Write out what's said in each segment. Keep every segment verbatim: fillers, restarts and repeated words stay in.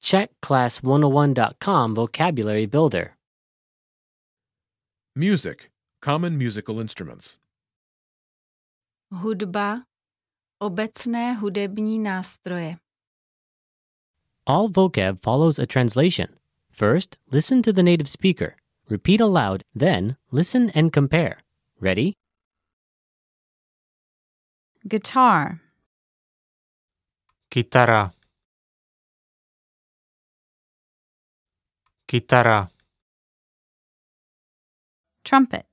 check class one oh one dot com Vocabulary Builder. Music, common musical instruments. Hudba, obecné hudební nástroje. All vocab follows a translation. First, listen to the native speaker. Repeat aloud, then listen and compare. Ready? Guitar, Kytara. Kytara. trumpet,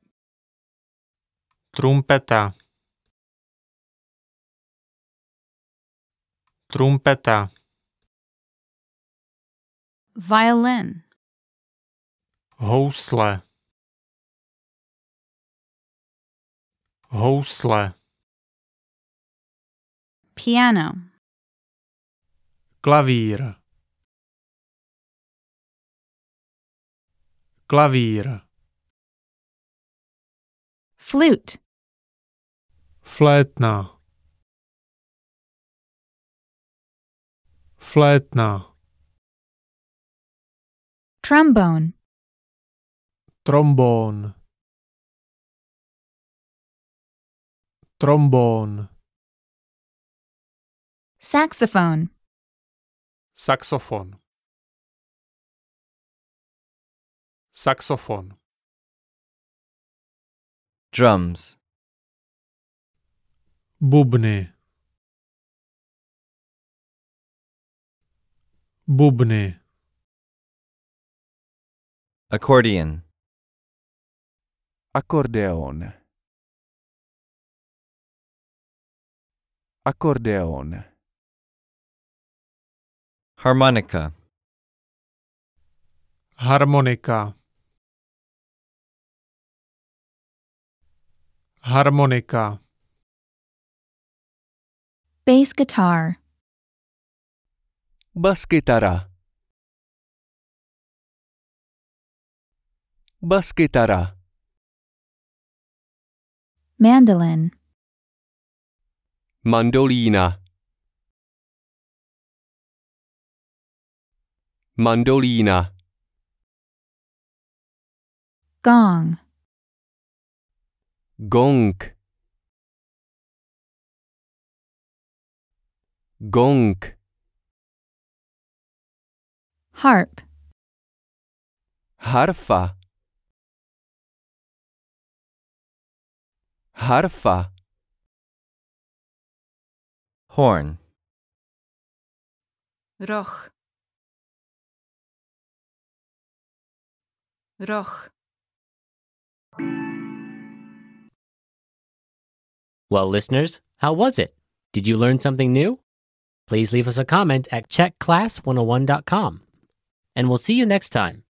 Trumpeta. Trumpeta. violin, Housle. Housle. piano, Klavír. Klavír. flute, Flétna. Flétna. trombone, Trombón. Trombón. saxophone, Saxofon. Saxofon. Drums. Bubny. Bubny. Accordion. Accordeon. Accordeon. Harmonica. Harmonika. Harmonika. bass guitar, Baskytara. Baskytara. mandolin, Mandolina. Mandolina. gong, Gong. Gong. harp, Harfa. Harfa. Horn. roh, roh. Well, listeners, how was it? Did you learn something new? Please leave us a comment at check class one oh one dot com. And we'll see you next time.